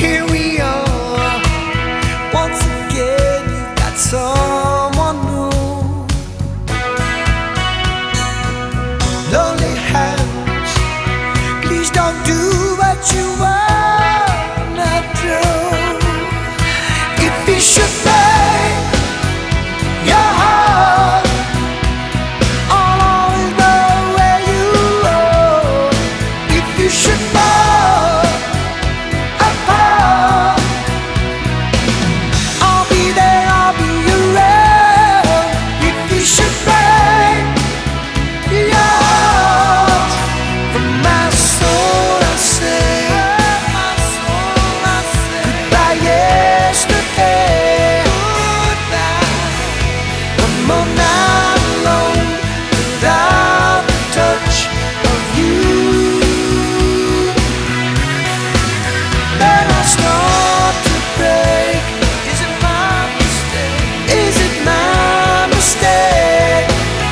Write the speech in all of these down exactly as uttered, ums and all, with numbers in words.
here we are. Once again, you've got someone new. Lonely hands, please don't do what you wanna do. If you should break your heart, I'll always know where you are. If you should fall apart, I'll be there, I'll be around. If you should break your heart, from my soul I say, goodbye yesterday. One more night alone without the touch of you. Then I start to break. Is it my mistake? Is it my mistake?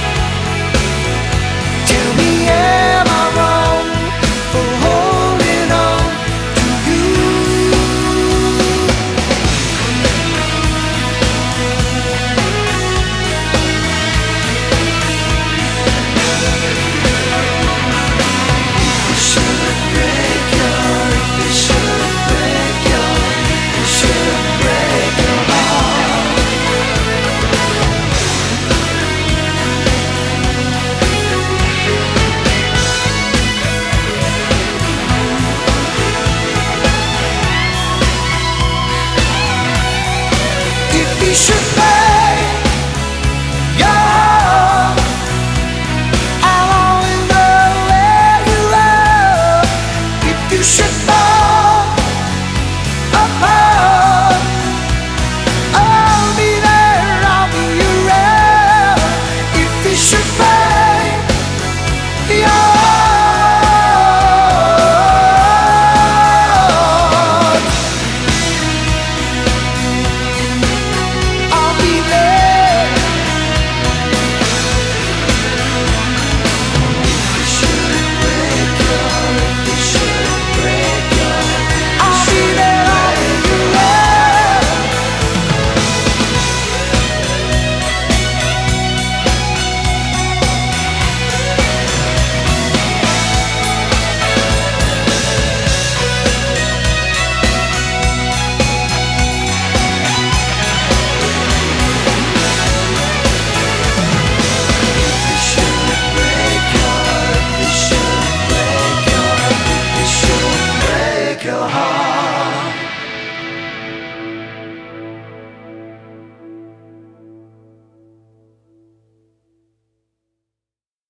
Tell me, am I wrong for holding on to you? Should break your, it should break your, it should break your heart. If you should